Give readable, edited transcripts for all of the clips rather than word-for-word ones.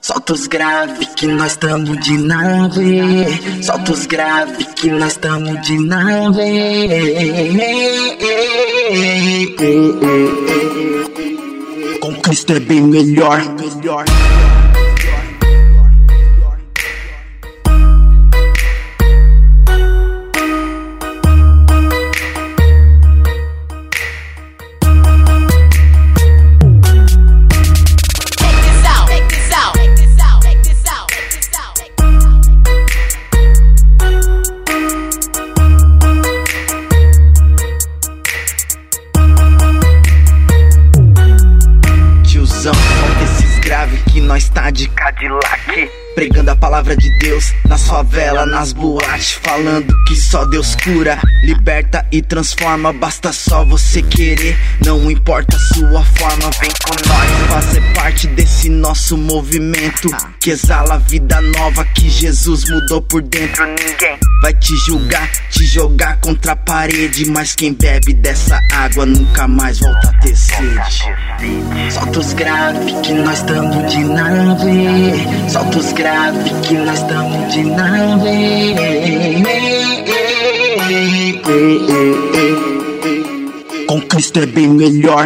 Solta os grave que nós tamo de nave. Solta os grave que nós tamo de nave. Com Cristo é bem melhor. Solta esses grave que nós tá de Cadillac, pregando a palavra de Deus nas favelas, nas boates, falando que só Deus cura, liberta e transforma. Basta só você querer, não importa a sua forma. Vem com nós fazer parte desse nosso movimento que exala vida nova que Jesus mudou por dentro. Ninguém vai te julgar, te jogar contra a parede, mas quem bebe dessa água nunca mais volta a ter sede. Solta os grave que nós tamo de nave. Solta os grave que nós tamo de nave. Com Cristo é bem melhor.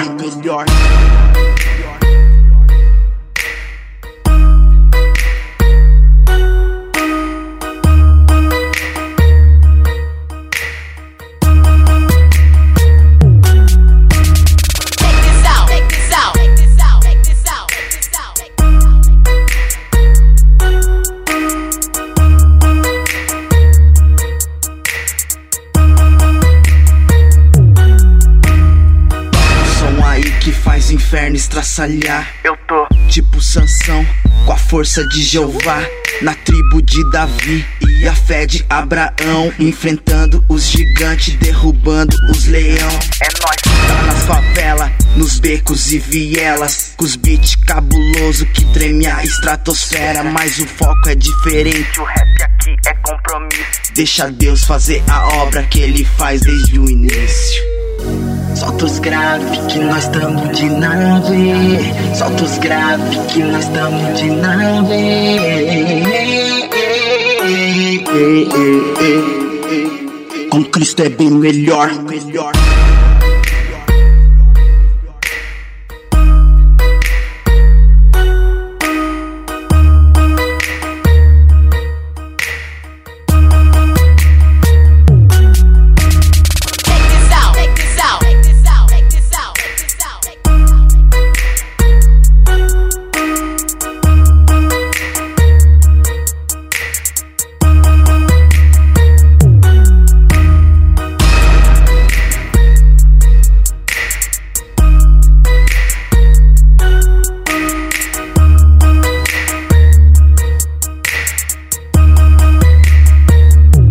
Que faz o inferno estraçalhar. Eu tô tipo Sansão, com a força de Jeová, na tribo de Davi e a fé de Abraão, enfrentando os gigantes, derrubando os leão. É nóis, tá nas favelas, nos becos e vielas, com os beats cabuloso que treme a estratosfera. Mas o foco é diferente, o rap aqui é compromisso. Deixa Deus fazer a obra que Ele faz desde o início. Solta os grave que nós tamo de nave. Solta os grave que nós tamo de nave. Com Cristo é bem melhor.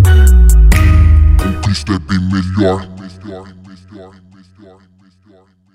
Cristo é bem melhor.